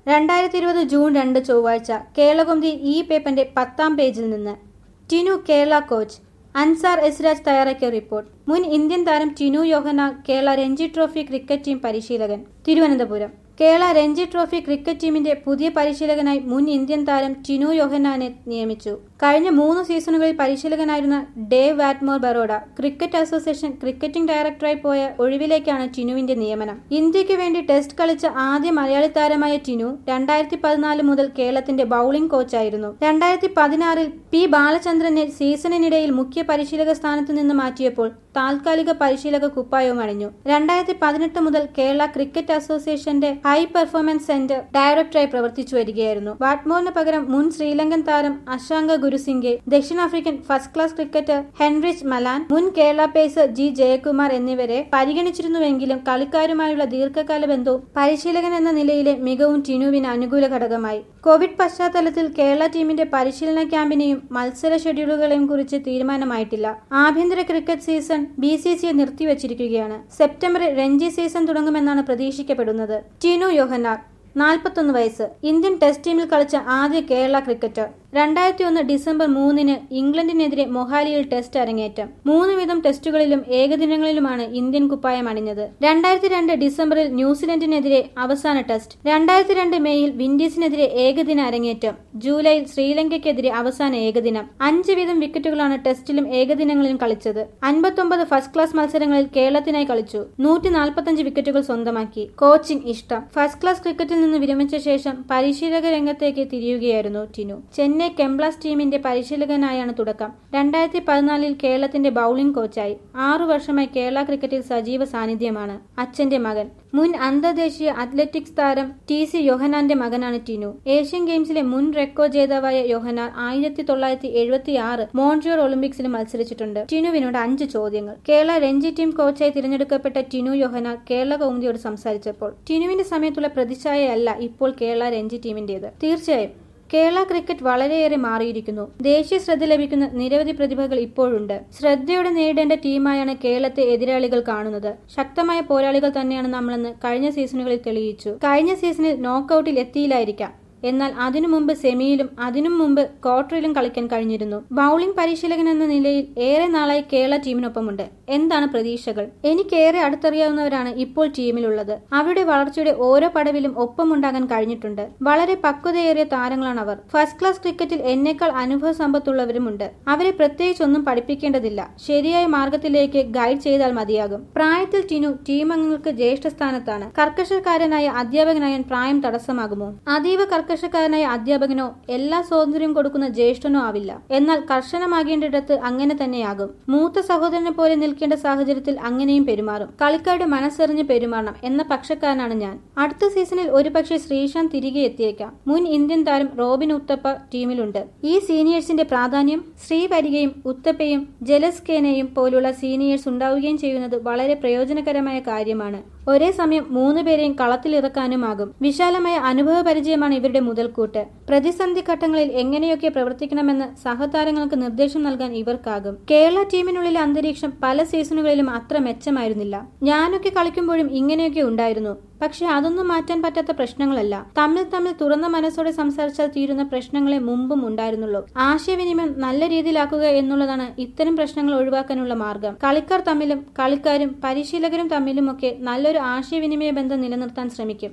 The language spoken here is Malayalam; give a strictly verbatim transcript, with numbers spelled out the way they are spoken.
രണ്ടായിരത്തി ഇരുപത് ജൂൺ രണ്ട് ചൊവ്വാഴ്ച കേരളകൗമുദി ഈ പേപ്പറിന്റെ പത്താം പേജിൽ നിന്ന് ടിനു കേരള കോച്ച് അൻസാർ എസ്രാജ് തയ്യാറാക്കിയ റിപ്പോർട്ട്. മുൻ ഇന്ത്യൻ താരം ടിനു യോഹന്നാൻ Kerala Ranji trophy cricket team പരിശീലകൻ. തിരുവനന്തപുരം കേരള രഞ്ജി ട്രോഫി ക്രിക്കറ്റ് ടീമിന്റെ പുതിയ പരിശീലകനായി മുൻ ഇന്ത്യൻ താരം ടിനു യോഹന്നാനെ നിയമിച്ചു. കഴിഞ്ഞ മൂന്ന് സീസണുകളിൽ പരിശീലകനായിരുന്ന Dave Whatmore Baroda cricket association cricketing ഡയറക്ടറായി പോയ ഒഴിവിലേക്കാണ് ടിനുവിന്റെ നിയമനം. ഇന്ത്യക്ക് വേണ്ടി ടെസ്റ്റ് കളിച്ച ആദ്യ മലയാളി താരമായ ടിനു രണ്ടായിരത്തി പതിനാല് മുതൽ കേരളത്തിന്റെ ബൌളിംഗ് കോച്ചായിരുന്നു. രണ്ടായിരത്തി പതിനാറിൽ പി ബാലചന്ദ്രനെ സീസണിനിടയിൽ മുഖ്യ പരിശീലക സ്ഥാനത്ത് നിന്ന് മാറ്റിയപ്പോൾ താൽക്കാലിക പരിശീലക കുപ്പായവും അണിഞ്ഞു. രണ്ടായിരത്തി പതിനെട്ട് മുതൽ കേരള ക്രിക്കറ്റ് അസോസിയേഷന്റെ ഹൈ പെർഫോമൻസ് സെന്റർ ഡയറക്ടറായി പ്രവർത്തിച്ചു വരികയായിരുന്നു. വാട്ട്മോറിന് പകരം മുൻ ശ്രീലങ്കൻ താരം അശാങ്ക ഗുരുസിംഗെ, ദക്ഷിണാഫ്രിക്കൻ first class cricketer Heinrich Malan, മുൻ കേരള പേസർ ജി ജയകുമാർ എന്നിവരെ പരിഗണിച്ചിരുന്നുവെങ്കിലും കളിക്കാരുമായുള്ള ദീർഘകാല ബന്ധവും പരിശീലകൻ എന്ന നിലയിലെ മികവും ടിനുവിന് അനുകൂല ഘടകമായി. കോവിഡ് പശ്ചാത്തലത്തിൽ കേരള ടീമിന്റെ പരിശീലന ക്യാമ്പിനെയും മത്സര ഷെഡ്യൂളുകളെയും കുറിച്ച് തീരുമാനമായിട്ടില്ല. ആഭ്യന്തര cricket season B C C I നിർത്തിവച്ചിരിക്കുകയാണ്. സെപ്റ്റംബറിൽ രഞ്ജി സീസൺ തുടങ്ങുമെന്നാണ് പ്രതീക്ഷിക്കപ്പെടുന്നത്. ടിനു യോഹന്നാൻ നാൽപ്പത്തൊന്ന് വയസ്സ്, ഇന്ത്യൻ ടെസ്റ്റ് ടീമിൽ കളിച്ച ആദ്യ കേരള ക്രിക്കറ്റർ. രണ്ടായിരത്തി ഒന്ന് ഡിസംബർ മൂന്നിന് ഇംഗ്ലണ്ടിനെതിരെ മൊഹാലിയിൽ ടെസ്റ്റ് അരങ്ങേറ്റം. മൂന്ന് വീതം ടെസ്റ്റുകളിലും ഏകദിനങ്ങളിലുമാണ് ഇന്ത്യൻ കുപ്പായം അണിഞ്ഞത്. രണ്ടായിരത്തി രണ്ട് ഡിസംബറിൽ ന്യൂസിലൻഡിനെതിരെ അവസാന ടെസ്റ്റ്. രണ്ടായിരത്തി രണ്ട് മെയ്യിൽ വിൻഡീസിനെതിരെ ഏകദിന അരങ്ങേറ്റം. ജൂലൈയിൽ ശ്രീലങ്കയ്ക്കെതിരെ അവസാന ഏകദിനം. അഞ്ച് വീതം വിക്കറ്റുകളാണ് ടെസ്റ്റിലും ഏകദിനങ്ങളിലും കളിച്ചത്. അൻപത്തൊമ്പത് ഫസ്റ്റ് ക്ലാസ് മത്സരങ്ങളിൽ കേരളത്തിനായി കളിച്ചു. നൂറ്റി നാൽപ്പത്തഞ്ച് വിക്കറ്റുകൾ സ്വന്തമാക്കി. കോച്ചിംഗ് ഇഷ്ടം. ഫസ്റ്റ് ക്ലാസ് ക്രിക്കറ്റിൽ നിന്ന് വിരമിച്ച ശേഷം പരിശീലക രംഗത്തേക്ക് തിരിയുകയായിരുന്നു ടിനു. ചെന്നൈ കെംബ്ലാസ് ടീമിന്റെ പരിശീലകനായാണ് തുടക്കം. രണ്ടായിരത്തി പതിനാലിൽ കേരളത്തിന്റെ ബൌളിംഗ് കോച്ചായി. ആറു വർഷമായി കേരള ക്രിക്കറ്റിൽ സജീവ സാന്നിധ്യമാണ്. അച്ഛന്റെ മകൻ. മുൻ അന്തർദേശീയ അത്ലറ്റിക്സ് താരം ടി സി യോഹന്നാന്റെ മകനാണ് ടിനു. ഏഷ്യൻ ഗെയിംസിലെ മുൻ റെക്കോർഡ് ജേതാവായ യോഹന്നാൻ ആയിരത്തി തൊള്ളായിരത്തി എഴുപത്തി ആറ് മോൺട്രിയൽ ഒളിമ്പിക്സിൽ മത്സരിച്ചിട്ടുണ്ട്. ടിനുവിനോട് അഞ്ച് ചോദ്യങ്ങൾ. കേരള രഞ്ജി ടീം കോച്ചായി തിരഞ്ഞെടുക്കപ്പെട്ട ടിനു യോഹന്നാൻ കേരള കൗമുദിയോട് സംസാരിച്ചപ്പോൾ ടിനുവിന്റെ സമയത്തുള്ള പ്രതിച്ഛായയല്ല ഇപ്പോൾ കേരള രഞ്ജി ടീമിന്റേത്. തീർച്ചയായും കേരള ക്രിക്കറ്റ് വളരെയേറെ മാറിയിരിക്കുന്നു. ദേശീയ ശ്രദ്ധ ലഭിക്കുന്ന നിരവധി പ്രതിഭകൾ ഇപ്പോഴുണ്ട്. ശ്രദ്ധയോടെ നേരിടേണ്ട ടീമായാണ് കേരളത്തെ എതിരാളികൾ കാണുന്നത്. ശക്തമായ പോരാളികൾ തന്നെയാണ് നമ്മളെന്ന് കഴിഞ്ഞ സീസണുകളിൽ തെളിയിച്ചു. കഴിഞ്ഞ സീസണിൽ നോക്കൌട്ടിൽ എത്തിയില്ലായിരിക്കാം, എന്നാൽ അതിനു മുമ്പ് സെമിയിലും അതിനും മുമ്പ് ക്വാർട്ടറിലും കളിക്കാൻ കഴിഞ്ഞിരുന്നു. ബൌളിംഗ് പരിശീലകൻ എന്ന നിലയിൽ ഏറെ നാളായി കേരള ടീമിനൊപ്പമുണ്ട്. എന്താണ് പ്രതീക്ഷകൾ? എനിക്കേറെ അടുത്തറിയാവുന്നവരാണ് ഇപ്പോൾ ടീമിലുള്ളത്. അവരുടെ വളർച്ചയുടെ ഓരോ പടവിലും ഒപ്പമുണ്ടാകാൻ കഴിഞ്ഞിട്ടുണ്ട്. വളരെ പക്വതയേറിയ താരങ്ങളാണ് അവർ. ഫസ്റ്റ് ക്ലാസ് ക്രിക്കറ്റിൽ എന്നേക്കാൾ അനുഭവ സമ്പത്തുള്ളവരുമുണ്ട്. അവരെ പ്രത്യേകിച്ചൊന്നും പഠിപ്പിക്കേണ്ടതില്ല. ശരിയായ മാർഗത്തിലേക്ക് ഗൈഡ് ചെയ്താൽ മതിയാകും. പ്രായത്തിൽ ടിനു ടീം അംഗങ്ങൾക്ക് ജ്യേഷ്ഠ സ്ഥാനത്താണ്. കർക്കശക്കാരനായ അധ്യാപകനായാൻ പ്രായം തടസ്സമാകുമോ? അതീവ കർക്കശക്കാരനായ അധ്യാപകനോ എല്ലാ സ്വാതന്ത്ര്യം കൊടുക്കുന്ന ജ്യേഷ്ഠനോ ആവില്ല. എന്നാൽ കർശനമാകേണ്ടിടത്ത് അങ്ങനെ തന്നെയാകും. മൂത്ത സഹോദരനെ പോലെ നിൽക്കേണ്ട സാഹചര്യത്തിൽ അങ്ങനെയും പെരുമാറും. കളിക്കാരുടെ മനസ്സറിഞ്ഞ് പെരുമാറണം എന്ന പക്ഷക്കാരനാണ് ഞാൻ. അടുത്ത സീസണിൽ ഒരുപക്ഷെ ശ്രീശാന്ത് തിരികെ എത്തിയേക്കാം. മുൻ ഇന്ത്യൻ താരം റോബിൻ ഉത്തപ്പ ടീമിലുണ്ട്. ഈ സീനിയേഴ്സിന്റെ പ്രാധാന്യം ശ്രീ വരികയും ഉത്തപ്പയും ജലസ്കേനയും പോലുള്ള സീനിയേഴ്സ് ഉണ്ടാവുകയും ചെയ്യുന്നത് വളരെ പ്രയോജനകരമായ കാര്യമാണ്. ഒരേ സമയം മൂന്ന് പേരെയും കളത്തിലിറക്കാനുമാകും. വിശാലമായ അനുഭവ പരിചയമാണ് ഇവരുടെ മുതൽക്കൂട്ട്. പ്രതിസന്ധി ഘട്ടങ്ങളിൽ എങ്ങനെയൊക്കെ പ്രവർത്തിക്കണമെന്ന് സഹതാരങ്ങൾക്ക് നിർദ്ദേശം നൽകാൻ ഇവർക്കാകും. കേരള ടീമിനുള്ളിലെ അന്തരീക്ഷം പല സീസണുകളിലും അത്ര മെച്ചമായിരുന്നില്ല. ഞാനൊക്കെ കളിക്കുമ്പോഴും ഇങ്ങനെയൊക്കെ ഉണ്ടായിരുന്നു. പക്ഷെ അതൊന്നും മാറ്റാൻ പറ്റാത്ത പ്രശ്നങ്ങളല്ല. തമ്മിൽ തമ്മിൽ തുറന്ന മനസ്സോടെ സംസാരിച്ചാൽ തീരുന്ന പ്രശ്നങ്ങളെ മുമ്പും ഉണ്ടായിരുന്നുള്ളൂ. ആശയവിനിമയം നല്ല രീതിയിലാക്കുക എന്നുള്ളതാണ് ഇത്തരം പ്രശ്നങ്ങൾ ഒഴിവാക്കാനുള്ള മാർഗം. കളിക്കാർ തമ്മിലും കളിക്കാരും പരിശീലകരും തമ്മിലുമൊക്കെ നല്ലൊരു ആശയവിനിമയ ബന്ധം നിലനിർത്താൻ ശ്രമിക്കും.